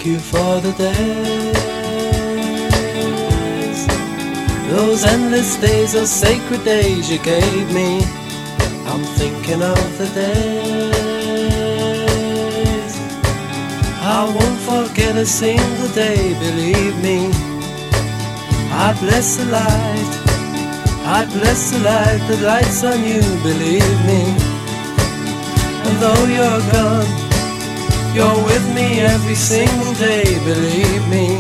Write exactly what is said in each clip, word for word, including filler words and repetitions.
Thank you for the days, those endless days, those sacred days you gave me. I'm thinking of the days I won't forget a single day, believe me. I bless the light, I bless the light that lights on you, believe me. And though you're gone, you're with me every single day, believe me.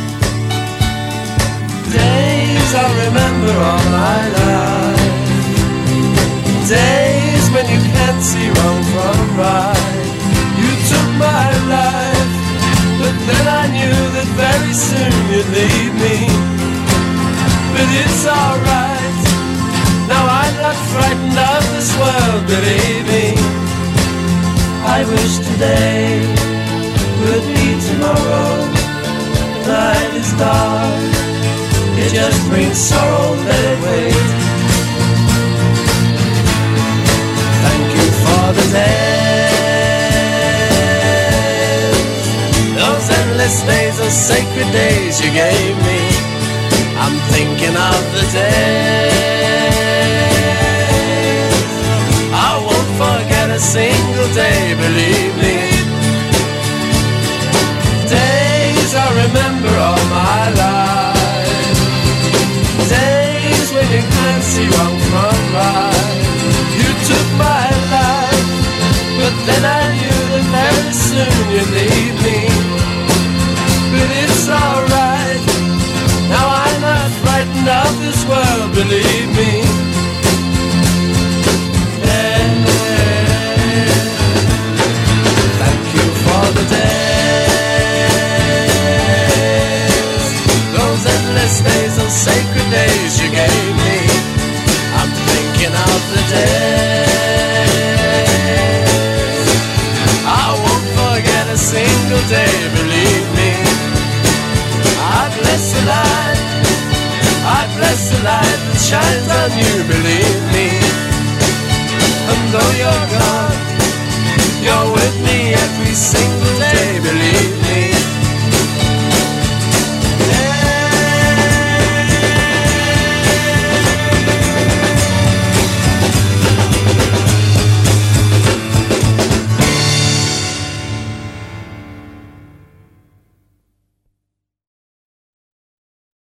Days I remember all my life, days when you can't see wrong from right. You took my life, but then I knew that very soon you'd leave me. But it's alright, now I'm not frightened of this world, believe me. I wish today would be tomorrow. The night is dark, it just brings sorrow, let it wait. Thank you for the days, those endless days, those sacred days you gave me. I'm thinking of the days I won't forget a single day, believe me. Days I remember all my life, days when you can't see wrong from right. You took my life, but then I knew that very soon you'd leave me. But it's alright, now I'm not frightened of this world, believe me. Days, those sacred days you gave me. I'm thinking of the days I won't forget a single day, believe me. I bless the light, I bless the light that shines on you, believe me. And though you're gone, you're with me every single day, believe me.